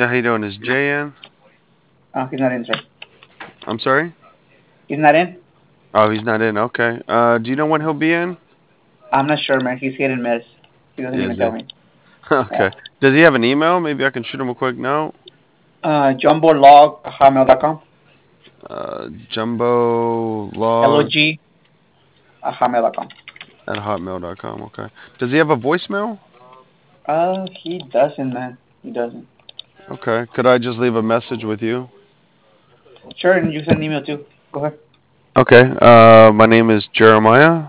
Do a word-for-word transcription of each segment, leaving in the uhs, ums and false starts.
Yeah, how you doing? Is Jay in? Uh, he's not in, sir. I'm sorry? He's not in? Oh, he's not in. Okay. Uh, do you know when he'll be in? I'm not sure, man. He's hit and miss. He doesn't even Is tell he? me. Yeah. Okay. Does he have an email? Maybe I can shoot him a quick note. Uh, jumbolog at hotmail dot com. Uh, jumbo log Log at hotmail dot com. at hotmail dot com. Okay. Does he have a voicemail? Uh, he doesn't, man. He doesn't. Okay. Could I just leave a message with you? Sure, and you send an email too. Go ahead. Okay. Uh, my name is Jeremiah,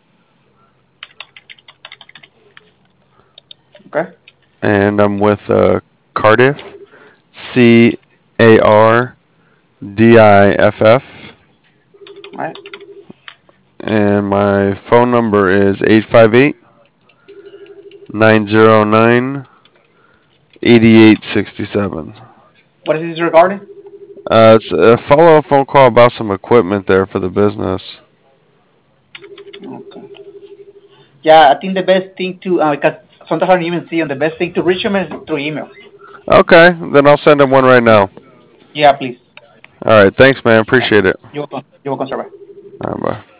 Okay. and I'm with uh, Cardiff, C A R D I F F, All right. and my phone number is eight five eight, nine zero nine, eight eight six seven. What is this regarding? Uh, it's a follow-up phone call about some equipment there for the business. Okay. Yeah, I think the best thing to, uh, because sometimes I don't even see him, the best thing to reach him is through email. Okay, then I'll send him one right now. Yeah, please. All right, thanks, man. All right. Appreciate it. You're welcome. You're welcome, sir. Bye. All right, bye.